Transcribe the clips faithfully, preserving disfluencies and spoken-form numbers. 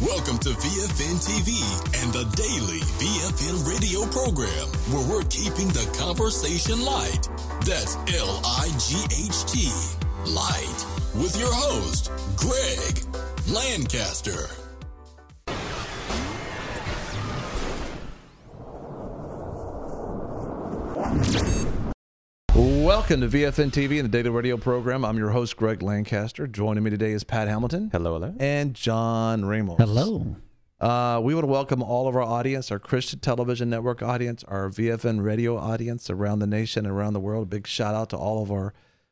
Welcome to V F N T V and the daily V F N radio program, where we're keeping the conversation light. That's L I G H T, light, with your host, Greg Lancaster. Welcome to V F N T V and the daily radio program. I'm your host, Greg Lancaster. Joining me today is Pat Hamilton. Hello, hello. And John Ramos. Hello. Uh, we want to welcome all of our audience, our Christian Television Network audience, our V F N radio audience around the nation and around the world. A big shout out to all of our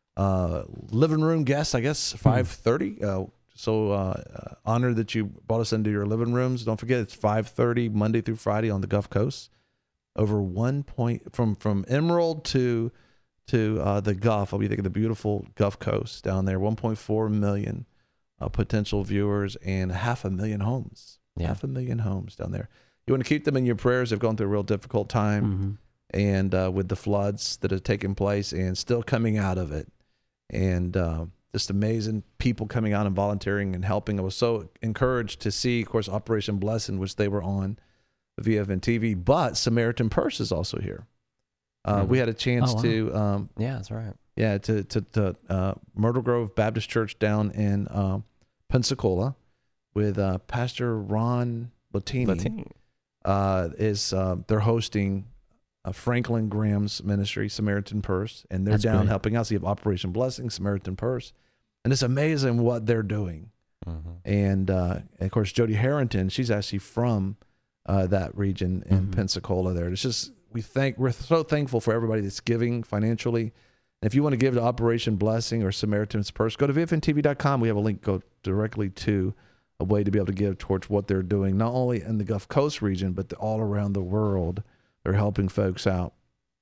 uh, living room guests, I guess, five thirty. Uh, so uh, honored that you brought us into your living rooms. Don't forget, it's five thirty Monday through Friday on the Gulf Coast. Over one point, from, from Emerald to... to uh, the Gulf. I'll be thinking the beautiful Gulf Coast down there. one point four million uh, potential viewers and half a million homes. Yeah. Half a million homes down there. You want to keep them in your prayers. They've gone through a real difficult time, mm-hmm. and uh, with the floods that have taken place and still coming out of it. And uh, just amazing people coming out and volunteering and helping. I was so encouraged to see, of course, Operation Blessing, which they were on V F N T V, but Samaritan Purse is also here. Uh, mm-hmm. We had a chance oh, wow. to, um, yeah, that's right. Yeah, to to, to uh, Myrtle Grove Baptist Church down in uh, Pensacola with uh, Pastor Ron Latini. Latini. Uh, is uh, they're hosting uh, Franklin Graham's ministry, Samaritan Purse, and they're That's down great. helping us. You have Operation Blessing, Samaritan Purse, and it's amazing what they're doing. Mm-hmm. And, uh, and of course, Jody Harrington, she's actually from uh, that region in mm-hmm. Pensacola. There, it's just. We thank, we're so thankful for everybody that's giving financially. And if you want to give to Operation Blessing or Samaritan's Purse, go to V F N T V dot com. We have a link go directly to a way to be able to give towards what they're doing, not only in the Gulf Coast region, but all around the world. They're helping folks out.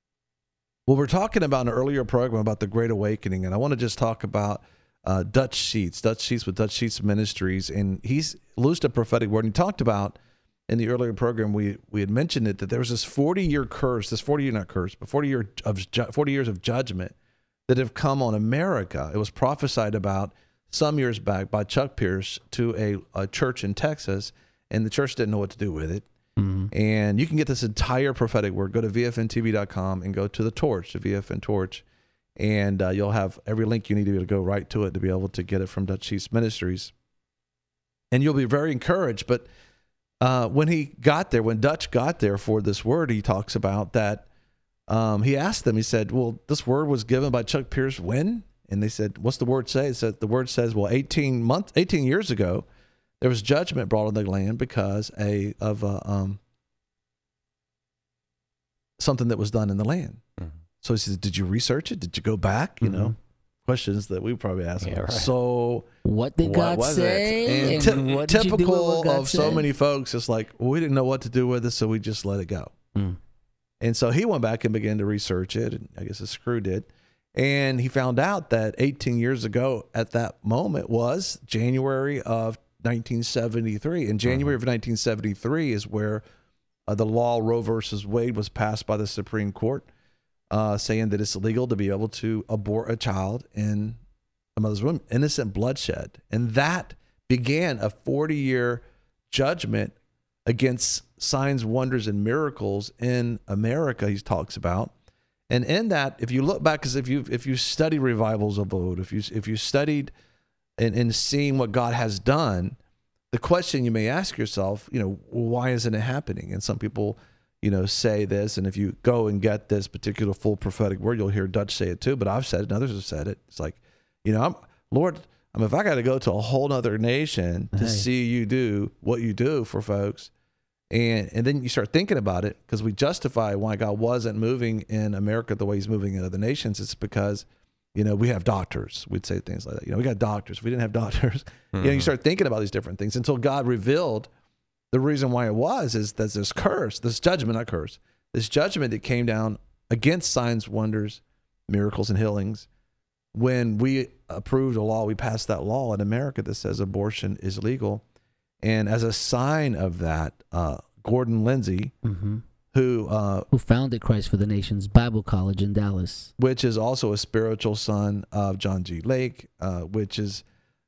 Well, we're talking about an earlier program about the Great Awakening, and I want to just talk about uh, Dutch Sheets, Dutch Sheets with Dutch Sheets Ministries. And he's loosed a prophetic word, and he talked about in the earlier program, we we had mentioned it, that there was this forty-year curse, this forty-year, not curse, but forty year of forty years of judgment that have come on America. It was prophesied about some years back by Chuck Pierce to a, a church in Texas, and the church didn't know what to do with it. Mm-hmm. And you can get this entire prophetic word. Go to V F N T V dot com and go to the Torch, the V F N Torch, and uh, you'll have every link you need to be able to go right to it to be able to get it from Dutch Sheets Ministries. And you'll be very encouraged, but Uh, when he got there, when Dutch got there for this word, he talks about that. Um, he asked them, he said, well, this word was given by Chuck Pierce when? And they said, what's the word say? It said, the word says, well, eighteen months, eighteen years ago, there was judgment brought on the land because a, of uh, um, something that was done in the land. Mm-hmm. So he says, did you research it? Did you go back? You mm-hmm. know, questions that we probably ask. Yeah, right. So what did God what say? And, and t- what did typical you do with what God of so said? many folks, it's like, well, we didn't know what to do with it, so we just let it go. Mm. And so he went back and began to research it, and I guess his crew did. And he found out that eighteen years ago at that moment was January of nineteen seventy-three. And January mm-hmm. of nineteen seventy-three is where uh, the law Roe versus Wade was passed by the Supreme Court, uh, saying that it's illegal to be able to abort a child in a mother's womb, innocent bloodshed. And that began a forty-year judgment against signs, wonders, and miracles in America, he talks about. And in that, if you look back, because if you if you study revivals of old, if you if you studied and, and seeing what God has done, the question you may ask yourself, you know, why isn't it happening? And some people, you know, say this, and if you go and get this particular full prophetic word, you'll hear Dutch say it too, but I've said it and others have said it. It's like, you know, I'm, Lord, I mean, if I got to go to a whole other nation to hey. see you do what you do for folks, and and then you start thinking about it, because we justify why God wasn't moving in America the way he's moving in other nations. It's because, you know, we have doctors. We'd say things like that. You know, we got doctors. If we didn't have doctors, mm-hmm. you know, you start thinking about these different things until God revealed the reason why it was is that this curse, this judgment, not curse, this judgment that came down against signs, wonders, miracles, and healings. When we approved a law, we passed that law in America that says abortion is legal. And as a sign of that, uh, Gordon Lindsay, mm-hmm. who uh, who founded Christ for the Nations Bible College in Dallas, which is also a spiritual son of John G. Lake, uh, which is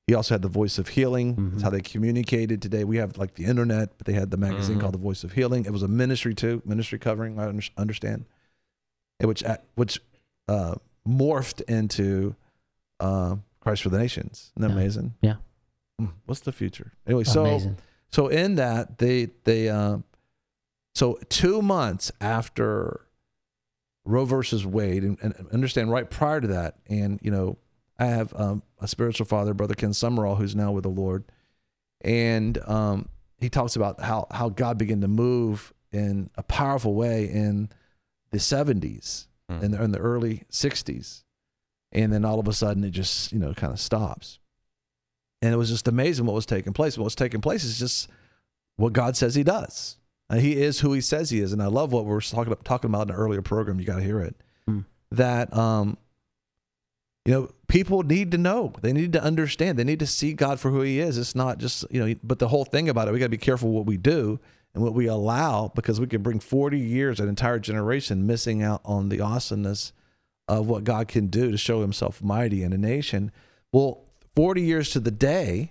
He also had the Voice of Healing. Mhm. That's how they communicated today. We have like the internet, but they had the magazine Mhm. called the Voice of Healing. It was a ministry too, ministry covering, I under- understand, and which which uh, morphed into uh, Christ for the Nations. Isn't that Yeah. amazing? Yeah. Mm, What's the future? Anyway, so Amazing. so in that they they uh, so two months after Roe versus Wade, and, and understand right prior to that, and you know, I have um, a spiritual father, Brother Ken Summerall, who's now with the Lord, and um, he talks about how how God began to move in a powerful way in the seventies Mm. and in, in the early sixties, and then all of a sudden it just you know kind of stops, and it was just amazing what was taking place. What was taking place is just what God says He does. Uh, he is who He says He is, and I love what we were talking about, talking about in the earlier program. You got to hear it. Mm. That um, you know, people need to know. They need to understand. They need to see God for who He is. It's not just you know, but the whole thing about it, we got to be careful what we do and what we allow, because we could bring forty years, an entire generation, missing out on the awesomeness of what God can do to show Himself mighty in a nation. Well, forty years to the day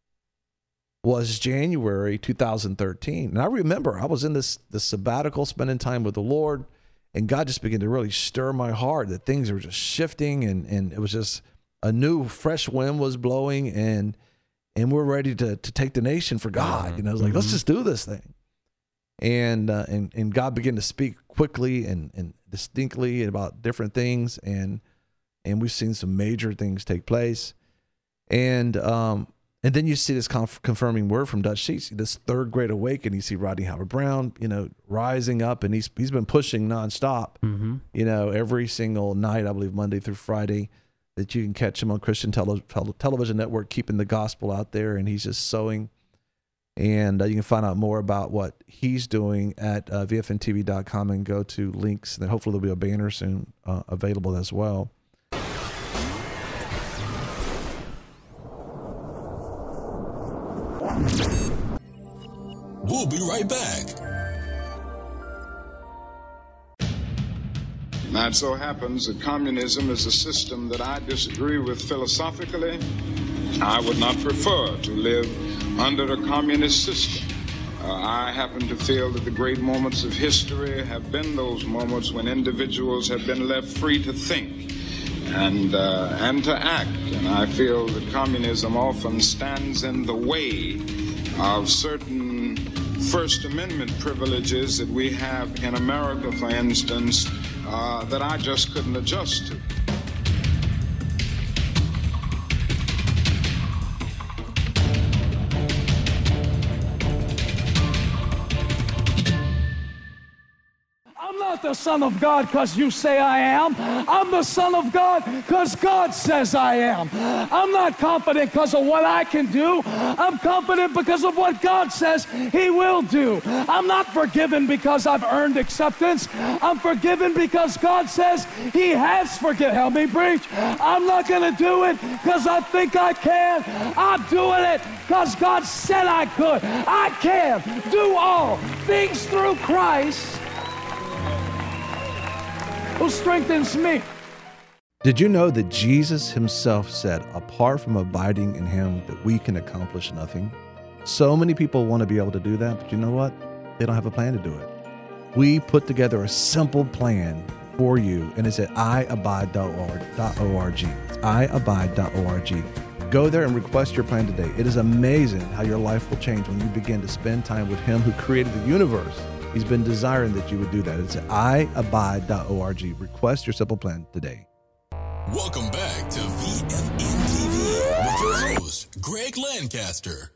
was January two thousand thirteen. And I remember I was in this, this sabbatical, spending time with the Lord, and God just began to really stir my heart that things were just shifting, and, and it was just a new fresh wind was blowing, and and we're ready to to take the nation for God. You know, I was like, let's just do this thing. And uh, and and God began to speak quickly and, and distinctly about different things, and and we've seen some major things take place. And um And then you see this conf- confirming word from Dutch Sheets, this third great awakening. You see Rodney Howard Brown, you know, rising up, and he's he's been pushing nonstop, Mm-hmm. you know, every single night, I believe Monday through Friday, that you can catch him on Christian tele- tele- Television Network, keeping the gospel out there, and he's just sowing. And uh, you can find out more about what he's doing at uh, V F N T V dot com and go to links. And then hopefully there'll be a banner soon uh, available as well. We'll be right back. Now, it so happens that communism is a system that I disagree with philosophically. I would not prefer to live under a communist system. Uh, I happen to feel that the great moments of history have been those moments when individuals have been left free to think and uh, and to act. And I feel that communism often stands in the way of certain First Amendment privileges that we have in America, for instance, uh, that I just couldn't adjust to. I'm not the Son of God because you say I am. I'm the Son of God because God says I am. I'm not confident because of what I can do. I'm confident because of what God says He will do. I'm not forgiven because I've earned acceptance. I'm forgiven because God says He has forgiven. Help me preach. I'm not going to do it because I think I can. I'm doing it because God said I could. I can do all things through Christ who strengthens me. Did you know that Jesus Himself said, apart from abiding in Him, that we can accomplish nothing? So many people want to be able to do that, but you know what? They don't have a plan to do it. We put together a simple plan for you, and it's at i abide dot org. It's i abide dot org. Go there and request your plan today. It is amazing how your life will change when you begin to spend time with Him who created the universe. He's been desiring that you would do that. It's at i abide dot org. Request your simple plan today. Welcome back to V F N T V with your host, Greg Lancaster.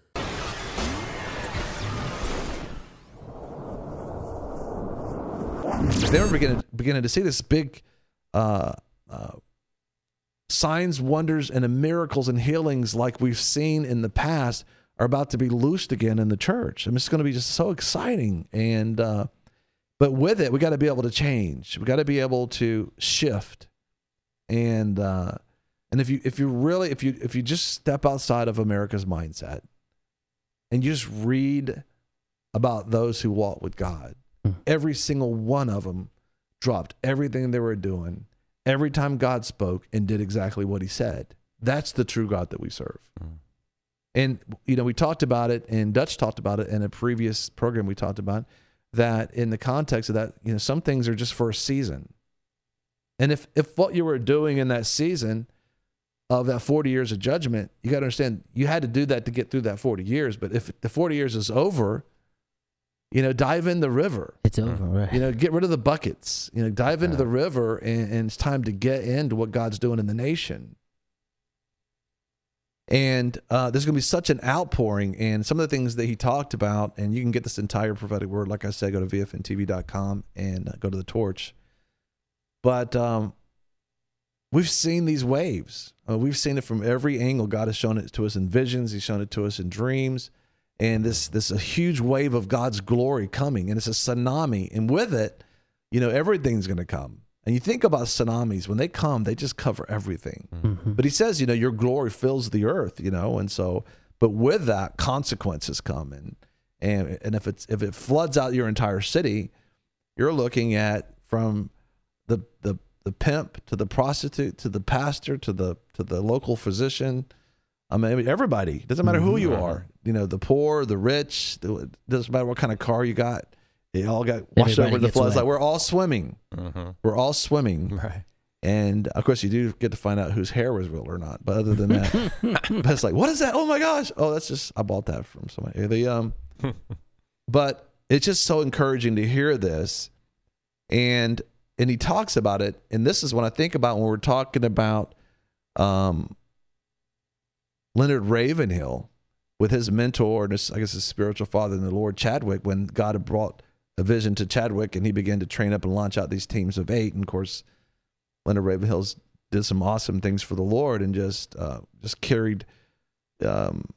They were beginning, beginning to see this big uh, uh, signs, wonders, and miracles and healings like we've seen in the past are about to be loosed again in the church. I mean, it's going to be just so exciting. And uh, but with it, we got to be able to change. We got to be able to shift. And uh, and if you if you really if you if you just step outside of America's mindset and you just read about those who walk with God, every single one of them dropped everything they were doing every time God spoke and did exactly what He said. That's the true God that we serve. Mm. And, you know, we talked about it, and Dutch talked about it in a previous program we talked about, that in the context of that, you know, some things are just for a season. And if, if what you were doing in that season of that forty years of judgment, you got to understand, you had to do that to get through that forty years. But if the forty years is over, you know, dive in the river. It's over, right? You know, get rid of the buckets. You know, dive into the river, and, and it's time to get into what God's doing in the nation. And uh, there's going to be such an outpouring, and some of the things that he talked about, and you can get this entire prophetic word, like I said, go to V F N T V dot com and uh, go to the torch. But um, we've seen these waves. Uh, we've seen it from every angle. God has shown it to us in visions. He's shown it to us in dreams. And this this a huge wave of God's glory coming, and it's a tsunami. And with it, you know, everything's going to come. And you think about tsunamis, when they come, they just cover everything. Mm-hmm. But he says, you know, your glory fills the earth, you know, and so, but with that, consequences come. And, and, and if it's, if it floods out your entire city, you're looking at from the, the, the pimp to the prostitute, to the pastor, to the, to the local physician. I mean, everybody, it doesn't matter who you are, you know, the poor, the rich, it doesn't matter what kind of car you got. They all got washed Everybody over the floods. Like we're all swimming. Uh-huh. We're all swimming. Right. And of course, you do get to find out whose hair was real or not. But other than that, but it's like, what is that? Oh my gosh! Oh, that's just I bought that from somebody. The um, but it's just so encouraging to hear this, and and he talks about it. And this is when I think about when we're talking about um, Leonard Ravenhill with his mentor and his, I guess his spiritual father in the Lord, Chadwick, when God had brought a vision to Chadwick, and he began to train up and launch out these teams of eight. And of course, Leonard Ravenhill did some awesome things for the Lord, and just uh, just carried um,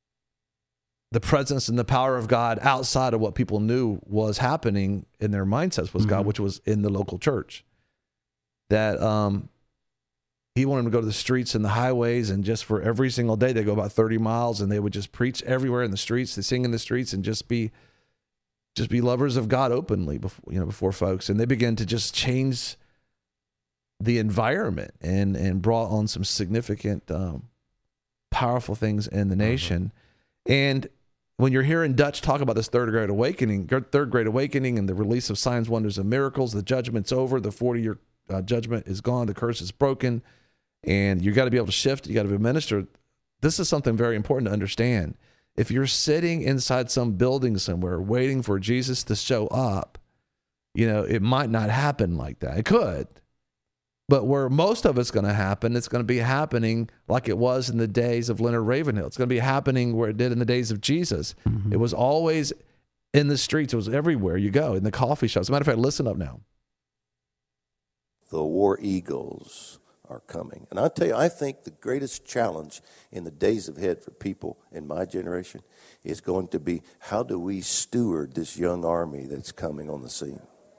the presence and the power of God outside of what people knew was happening in their mindsets was mm-hmm. God, which was in the local church. That um, he wanted them to go to the streets and the highways, and just for every single day, they go about thirty miles, and they would just preach everywhere in the streets. They sing in the streets and just be just be lovers of God openly before, you know, before folks. And they began to just change the environment and, and brought on some significant, um, powerful things in the nation. Mm-hmm. And when you're hearing Dutch talk about this third great awakening, third great awakening and the release of signs, wonders, and miracles, the judgment's over, the forty-year uh, judgment is gone, the curse is broken, and you got to be able to shift, you got to be ministered. This is something very important to understand. If you're sitting inside some building somewhere waiting for Jesus to show up, you know, it might not happen like that. It could. But where most of it's going to happen, it's going to be happening like it was in the days of Leonard Ravenhill. It's going to be happening where it did in the days of Jesus. Mm-hmm. It was always in the streets. It was everywhere you go, in the coffee shops. As a matter of fact, listen up now. The war eagles are coming. And I tell you, I think the greatest challenge in the days ahead for people in my generation is going to be, how do we steward this young army that's coming on the scene?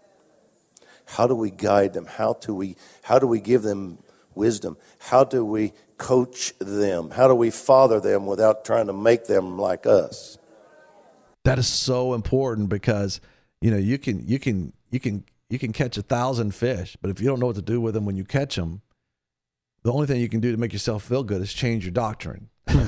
How do we guide them? How do we how do we give them wisdom? How do we coach them? How do we father them without trying to make them like us? That is so important, because you know you can you can you can you can catch a thousand fish, but if you don't know what to do with them when you catch them, the only thing you can do to make yourself feel good is change your doctrine.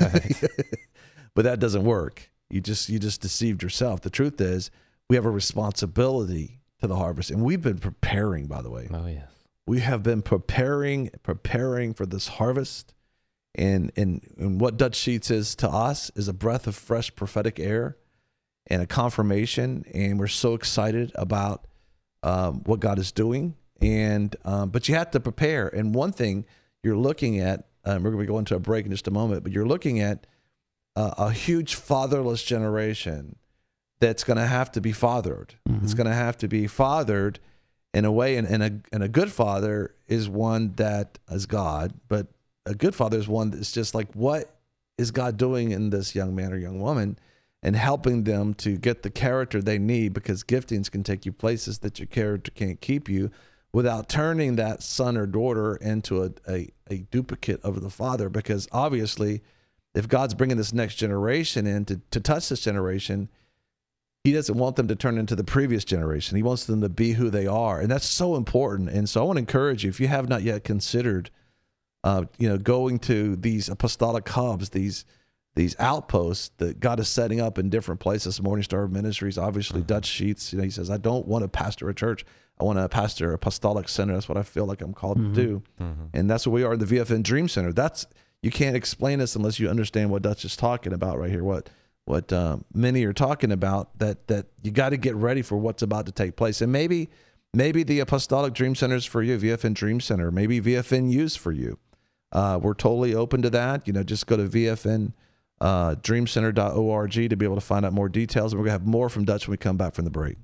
But that doesn't work. You just you just deceived yourself. The truth is, we have a responsibility to the harvest, and we've been preparing, by the way. Oh, yes. We have been preparing, preparing for this harvest. And, and, and what Dutch Sheets is to us is a breath of fresh prophetic air and a confirmation. And we're so excited about um, what God is doing. And um, but you have to prepare. And one thing you're looking at, um, we're going to go into a break in just a moment, but you're looking at uh, a huge fatherless generation that's going to have to be fathered. Mm-hmm. It's going to have to be fathered in a way, and, and, a, and a good father is one that is God, but a good father is one that's just like, what is God doing in this young man or young woman, and helping them to get the character they need, because giftings can take you places that your character can't keep you, without turning that son or daughter into a, a, a duplicate of the father. Because obviously, if God's bringing this next generation in to, to touch this generation, He doesn't want them to turn into the previous generation. He wants them to be who they are. And that's so important. And so I want to encourage you, if you have not yet considered uh, you know, going to these apostolic hubs, these these outposts that God is setting up in different places. Morning Star Ministries, obviously, mm-hmm. Dutch Sheets. You know, he says, I don't want to pastor a church. I want to pastor apostolic center. That's what I feel like I'm called mm-hmm. to do. Mm-hmm. And that's what we are in the V F N Dream Center. That's, you can't explain this unless you understand what Dutch is talking about right here. What what um, many are talking about, that that you got to get ready for what's about to take place. And maybe maybe the Apostolic Dream Center is for you, V F N Dream Center. Maybe V F N U's for you. Uh, we're totally open to that. You know, just go to V F N uh, dream center dot org to be able to find out more details. And we're going to have more from Dutch when we come back from the break.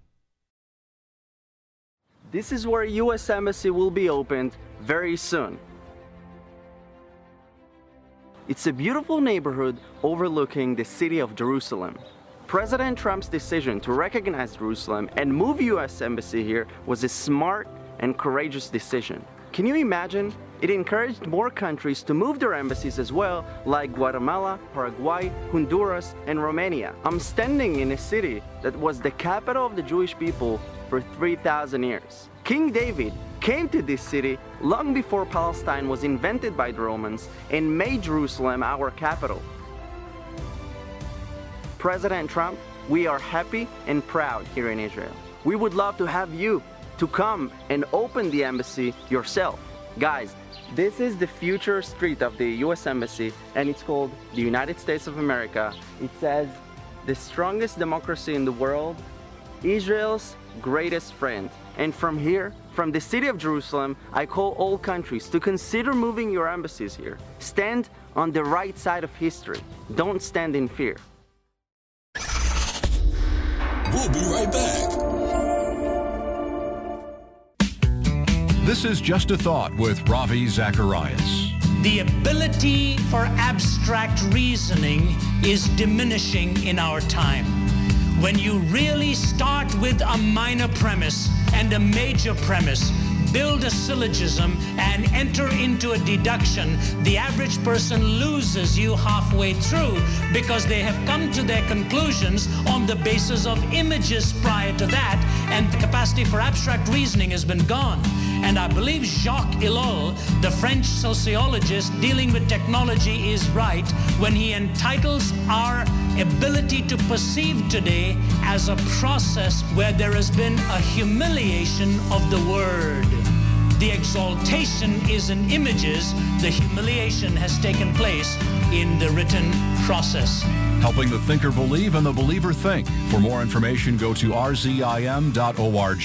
This is where U S Embassy will be opened very soon. It's a beautiful neighborhood overlooking the city of Jerusalem. President Trump's decision to recognize Jerusalem and move U S Embassy here was a smart and courageous decision. Can you imagine? It encouraged more countries to move their embassies as well, like Guatemala, Paraguay, Honduras, and Romania. I'm standing in a city that was the capital of the Jewish people for three thousand years. King David came to this city long before Palestine was invented by the Romans and made Jerusalem our capital. President Trump, we are happy and proud here in Israel. We would love to have you to come and open the embassy yourself. Guys, this is the future street of the U S Embassy, and it's called the United States of America. It says, the strongest democracy in the world, Israel's greatest friend. And from here, from the city of Jerusalem, I call all countries to consider moving your embassies here. Stand on the right side of history. Don't stand in fear. We'll be right back. This is Just a Thought with Ravi Zacharias. The ability for abstract reasoning is diminishing in our time. When you really start with a minor premise and a major premise, build a syllogism and enter into a deduction, the average person loses you halfway through because they have come to their conclusions on the basis of images prior to that, and the capacity for abstract reasoning has been gone. And I believe Jacques Ellul, the French sociologist dealing with technology, is right when he entitles our ability to perceive today as a process where there has been a humiliation of the word. The exaltation is in images, the humiliation has taken place in the written process. Helping the thinker believe and the believer think. For more information, go to r z i m dot org.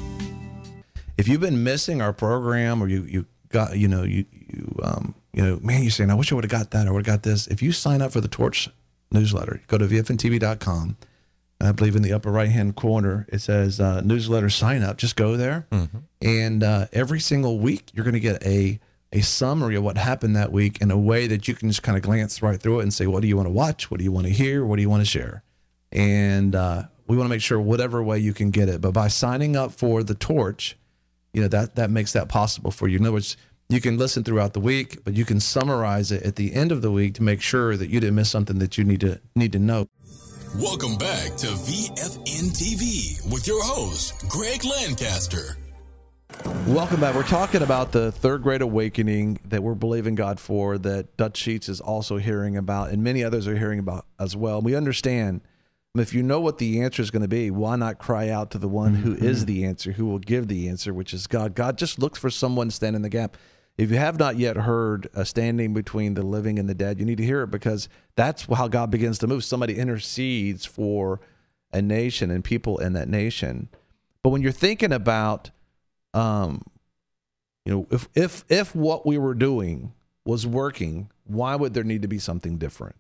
If you've been missing our program, or you you got you know you you um you know man, you're saying, I wish I would have got that, or would have got this. If you sign up for the Torch newsletter, go to v f n t v dot com. I believe in the upper right hand corner it says uh, newsletter sign up. Just go there, mm-hmm. and uh, every single week you're going to get a a summary of what happened that week in a way that you can just kind of glance right through it and say, what do you want to watch? What do you want to hear? What do you want to share? And uh, we want to make sure whatever way you can get it. But by signing up for the Torch, you know, that, that makes that possible for you. In other words, you can listen throughout the week, but you can summarize it at the end of the week to make sure that you didn't miss something that you need to need to know. Welcome back to V F N T V with your host, Greg Lancaster. Welcome back. We're talking about the third great awakening that we're believing God for, that Dutch Sheets is also hearing about, and many others are hearing about as well. We understand, if you know what the answer is going to be, why not cry out to the one who mm-hmm. is the answer, who will give the answer, which is God. God just looks for someone to stand in the gap. If you have not yet heard a standing between the living and the dead, you need to hear it, because that's how God begins to move. Somebody intercedes for a nation and people in that nation. But when you're thinking about, um, you know, if if if what we were doing was working, why would there need to be something different?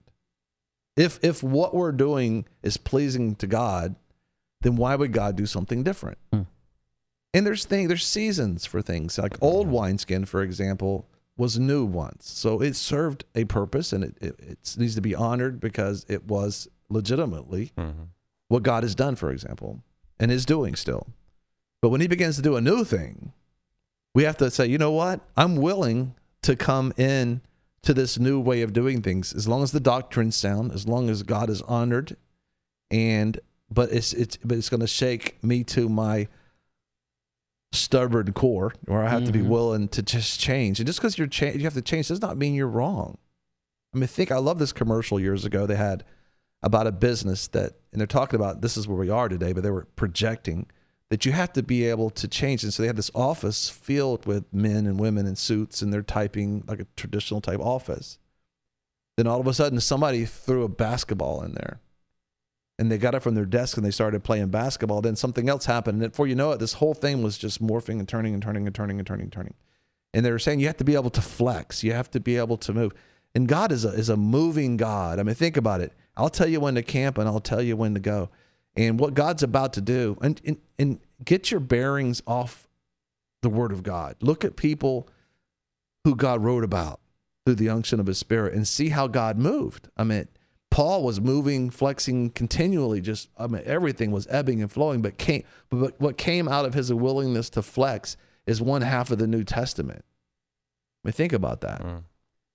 If if what we're doing is pleasing to God, then why would God do something different? Hmm. And there's things, there's seasons for things. Like old wineskin, for example, was new once. So it served a purpose, and it, it, it needs to be honored because it was legitimately mm-hmm. what God has done, for example, and is doing still. But when he begins to do a new thing, we have to say, you know what? I'm willing to come in to this new way of doing things, as long as the doctrine's sound, as long as God is honored, and but it's it's but it's going to shake me to my stubborn core, or I have Mm-hmm. to be willing to just change. And just because you're cha- you have to change does not mean you're wrong. I mean, think I love this commercial years ago they had about a business that, and they're talking about this is where we are today, but they were projecting that you have to be able to change. And so they had this office filled with men and women in suits, and they're typing like a traditional type office. Then all of a sudden, somebody threw a basketball in there, and they got it from their desk and they started playing basketball. Then something else happened, and before you know it, this whole thing was just morphing and turning and turning and turning and turning and turning. And they were saying you have to be able to flex, you have to be able to move. And God is a is a moving God. I mean, think about it. I'll tell you when to camp, and I'll tell you when to go. And what God's about to do, and, and, and get your bearings off the Word of God. Look at people who God wrote about through the unction of His Spirit and see how God moved. I mean, Paul was moving, flexing continually. Just, I mean, everything was ebbing and flowing. But came, but what came out of his willingness to flex is one half of the New Testament. I mean, think about that. Mm.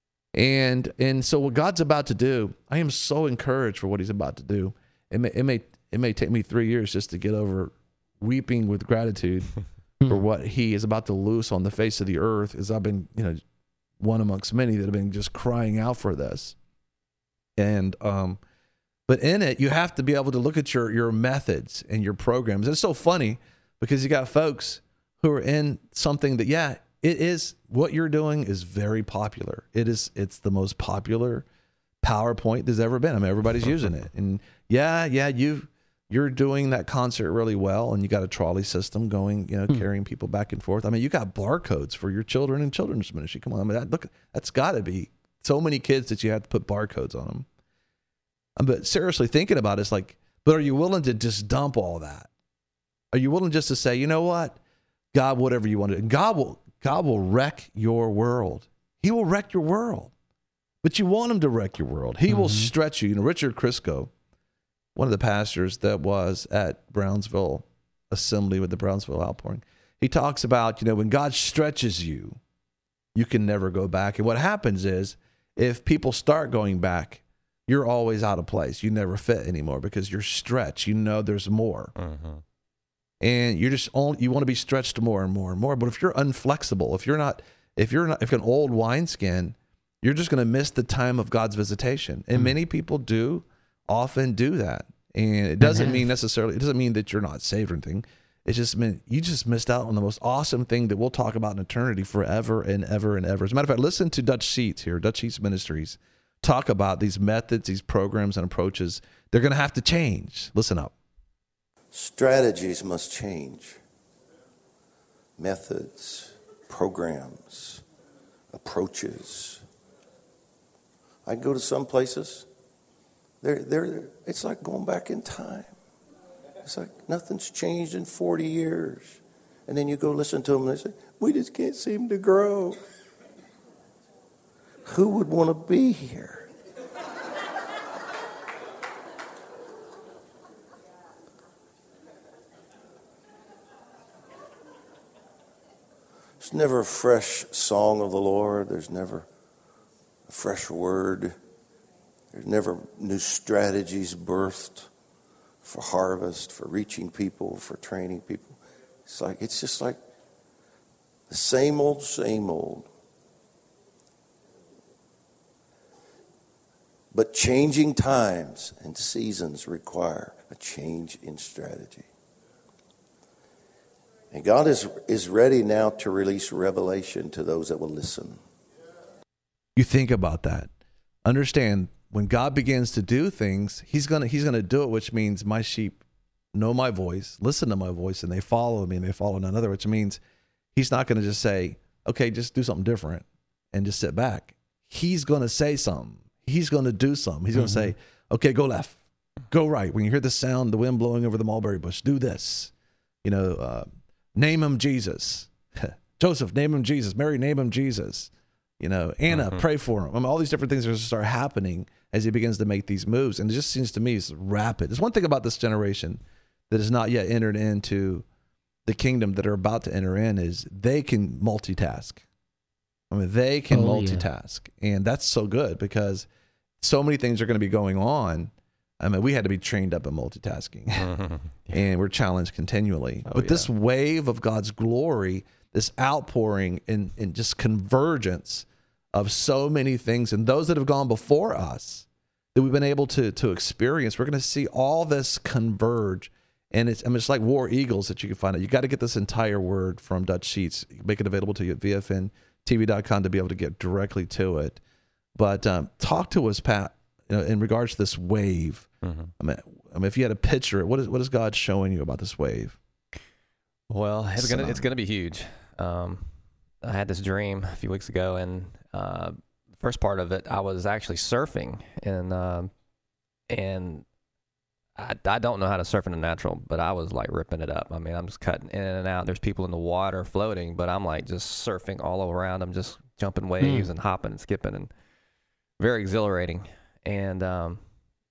And and so what God's about to do, I am so encouraged for what He's about to do. It may it may it may take me three years just to get over weeping with gratitude for what He is about to loose on the face of the earth. As I've been, you know, one amongst many that have been just crying out for this. And um, but in it, you have to be able to look at your your methods and your programs. And it's so funny because you got folks who are in something that, yeah, it is what you're doing is very popular. It is it's the most popular PowerPoint there's ever been. I mean, everybody's using it. And yeah, yeah, you you're doing that concert really well, and you got a trolley system going, you know, hmm. carrying people back and forth. I mean, you got barcodes for your children and children's ministry. Come on, I mean, that, look, that's got to be so many kids that you have to put barcodes on them. Um, but seriously, thinking about it, it's like, but are you willing to just dump all that? Are you willing just to say, you know what, God, whatever you want to do, and God will. God will wreck your world. He will wreck your world. But you want Him to wreck your world. He mm-hmm. will stretch you. You know, Richard Crisco, one of the pastors that was at Brownsville Assembly with the Brownsville Outpouring, he talks about, you know, when God stretches you, you can never go back. And what happens is, if people start going back, you're always out of place. You never fit anymore because you're stretched. You know there's more. Mm-hmm. And you're just only, you want to be stretched more and more and more. But if you're unflexible, if you're not, if you're not, if you're an old wineskin, you're just going to miss the time of God's visitation. And mm. many people do often do that. And it doesn't mean necessarily, it doesn't mean that you're not saved or anything. It's just meant you just missed out on the most awesome thing that we'll talk about in eternity forever and ever and ever. As a matter of fact, listen to Dutch Sheets here, Dutch Sheets Ministries, talk about these methods, these programs and approaches. They're going to have to change. Listen up. Strategies must change. Methods, programs, approaches. I go to some places, they're, they're, it's like going back in time. It's like nothing's changed in forty years. And then you go listen to them and they say, we just can't seem to grow. Who would want to be here? There's never a fresh song of the Lord. There's never a fresh word. There's never new strategies birthed for harvest, for reaching people, for training people. It's like it's just like the same old, same old. But changing times and seasons require a change in strategy. And God is, is ready now to release revelation to those that will listen. You think about that. Understand, when God begins to do things, he's gonna he's gonna do it, which means my sheep know my voice, listen to my voice, and they follow me and they follow none other, which means he's not gonna just say, okay, just do something different and just sit back. He's gonna say something. He's gonna do something. He's mm-hmm. gonna say, okay, go left, go right. When you hear the sound, the wind blowing over the mulberry bush, do this. You know, uh, name him Jesus. Joseph, name him Jesus. Mary, name him Jesus. You know, Anna, mm-hmm. pray for him. I mean, all these different things are going to start happening as he begins to make these moves. And it just seems to me it's rapid. There's one thing about this generation that has not yet entered into the kingdom that are about to enter in is they can multitask. I mean, they can oh, multitask. Yeah. And that's so good because so many things are going to be going on I mean, we had to be trained up in multitasking, mm-hmm. and we're challenged continually. Oh, but yeah. this wave of God's glory, this outpouring and, and just convergence of so many things, and those that have gone before us that we've been able to to experience, we're going to see all this converge. And it's, I mean, it's like War Eagles that you can find out. You got to get this entire word from Dutch Sheets. Make it available to you at V F N T V dot com to be able to get directly to it. But um, talk to us, Pat, you know, in regards to this wave. Mm-hmm. I mean, I mean, if you had a picture, what is what is God showing you about this wave? Well, it's gonna it's gonna be huge. Um, I had this dream a few weeks ago, and uh, the first part of it, I was actually surfing, and uh, and I, I don't know how to surf in the natural, but I was like ripping it up. I mean, I'm just cutting in and out. There's people in the water floating, but I'm like just surfing all around. I'm just jumping waves mm. and hopping and skipping, and very exhilarating. And um,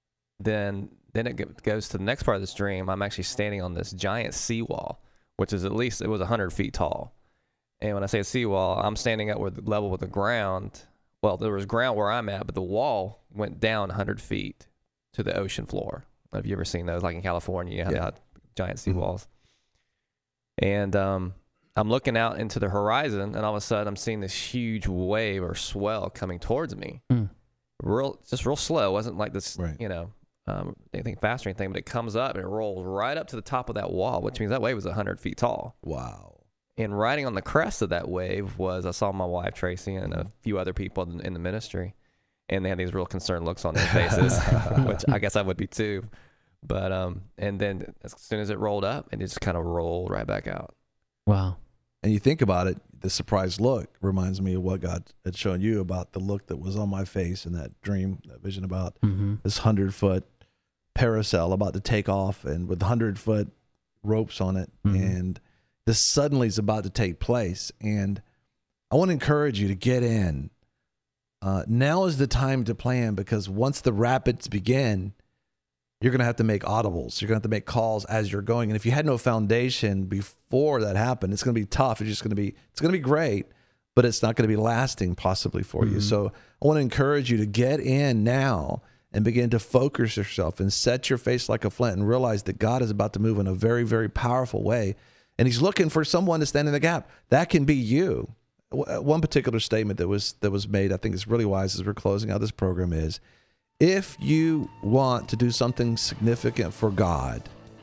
then then it goes to the next part of this dream. I'm actually standing on this giant seawall, which is at least, it was one hundred feet tall. And when I say a seawall, I'm standing at with level with the ground. Well, there was ground where I'm at, but the wall went down one hundred feet to the ocean floor. Have you ever seen those? Like in California, you have yeah. giant seawalls. Mm-hmm. And um, I'm looking out into the horizon, and all of a sudden I'm seeing this huge wave or swell coming towards me. Mm. Real, just real slow. It wasn't like this, right. you know, um, anything fast or anything, but it comes up and it rolls right up to the top of that wall, which means that wave was one hundred feet tall. Wow. And riding on the crest of that wave was, I saw my wife, Tracy, and a few other people in, in the ministry. And they had these real concerned looks on their faces, which I guess I would be too. But, um, and then as soon as it rolled up, it just kind of rolled right back out. Wow. And you think about it, the surprised look reminds me of what God had shown you about the look that was on my face in that dream, that vision about mm-hmm. this hundred foot parasail about to take off and with hundred foot ropes on it. Mm-hmm. And this suddenly is about to take place. And I want to encourage you to get in. Uh, now is the time to plan, because once the rapids begin, you're going to have to make audibles. You're going to have to make calls as you're going. And if you had no foundation before that happened, it's going to be tough. It's just going to be, it's going to be great, but it's not going to be lasting possibly for mm-hmm. you. So I want to encourage you to get in now and begin to focus yourself and set your face like a flint and realize that God is about to move in a very, very powerful way. And he's looking for someone to stand in the gap. That can be you. One particular statement that was that was made, I think is really wise as we're closing out this program, is if you want to do something significant for God,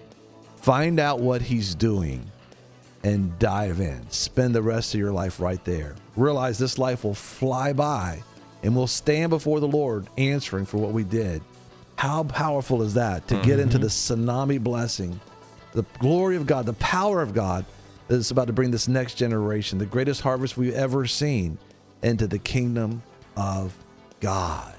find out what he's doing and dive in. Spend the rest of your life right there. Realize this life will fly by and we'll stand before the Lord answering for what we did. How powerful is that, to mm-hmm. get into the tsunami blessing, the glory of God, the power of God that is about to bring this next generation, the greatest harvest we've ever seen, into the kingdom of God.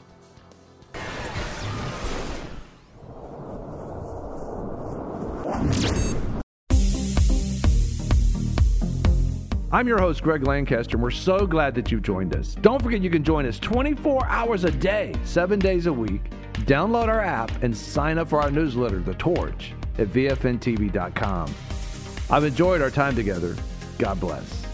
I'm your host, Greg Lancaster, and we're so glad that you've joined us. Don't forget you can join us twenty-four hours a day, seven days a week. Download our app and sign up for our newsletter, The Torch, at V F N T V dot com. I've enjoyed our time together. God bless.